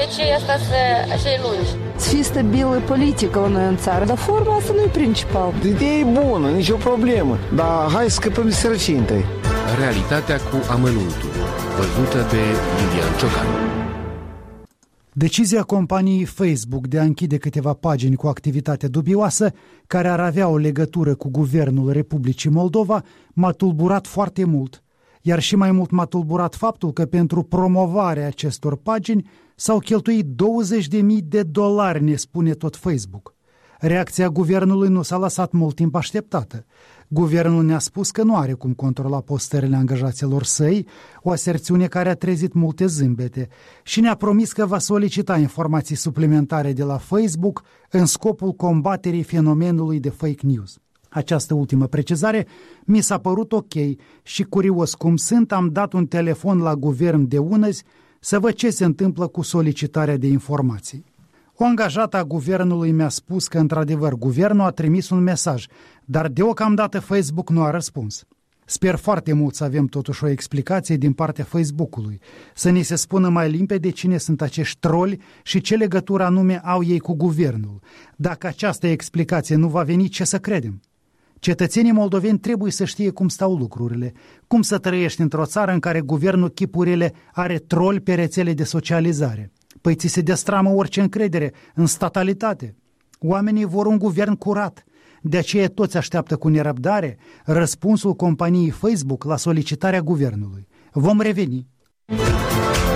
ce asta să lungi. Să fie stabilă politică la noi în țară, dar forma asta nu e principal. Ideea e bună, nicio problemă, dar hai să scăpăm de sărăcie întâi. Realitatea cu amănuntul, văzută de Lilian Ciocan. Decizia companiei Facebook de a închide câteva pagini cu activitate dubioasă, care ar avea o legătură cu guvernul Republicii Moldova, m-a tulburat foarte mult. Iar și mai mult m-a tulburat faptul că pentru promovarea acestor pagini s-au cheltuit $20.000, ne spune tot Facebook. Reacția guvernului nu s-a lăsat mult timp așteptată. Guvernul ne-a spus că nu are cum controla postările angajaților săi, o aserțiune care a trezit multe zâmbete, și ne-a promis că va solicita informații suplimentare de la Facebook în scopul combaterii fenomenului de fake news. Această ultimă precizare mi s-a părut ok și, curios cum sunt, am dat un telefon la guvern de unăzi să văd ce se întâmplă cu solicitarea de informații. O angajată a guvernului mi-a spus că, într-adevăr, guvernul a trimis un mesaj, dar deocamdată Facebook nu a răspuns. Sper foarte mult să avem totuși o explicație din partea Facebook-ului, să ni se spună mai limpede cine sunt acești troli și ce legătură anume au ei cu guvernul. Dacă această explicație nu va veni, ce să credem? Cetățenii moldoveni trebuie să știe cum stau lucrurile, cum să trăiești într-o țară în care guvernul chipurile are troli pe rețele de socializare. Păi ți se destramă orice încredere în statalitate. Oamenii vor un guvern curat. De aceea toți așteaptă cu nerăbdare răspunsul companiei Facebook la solicitarea guvernului. Vom reveni.